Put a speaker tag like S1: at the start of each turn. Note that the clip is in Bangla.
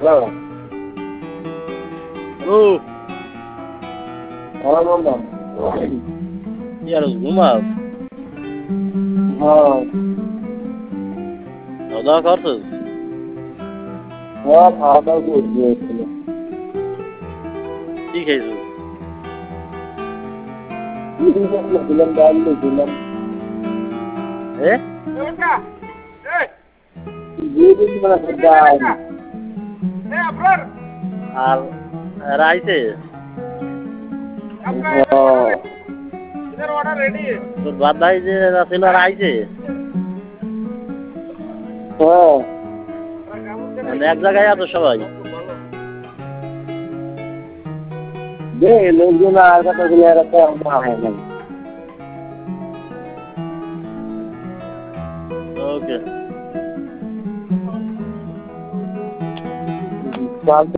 S1: হ্যালো, কি আর ঘুমাস? খাওয়া দাওয়া করছিস? কি খাইছিস? এ আর রাইছে তোর বাদাই যে ছিল রাইছে মানে এক জায়গায় আছো সবাই?
S2: লোকজন আর কথা
S1: ওকে।
S2: বলে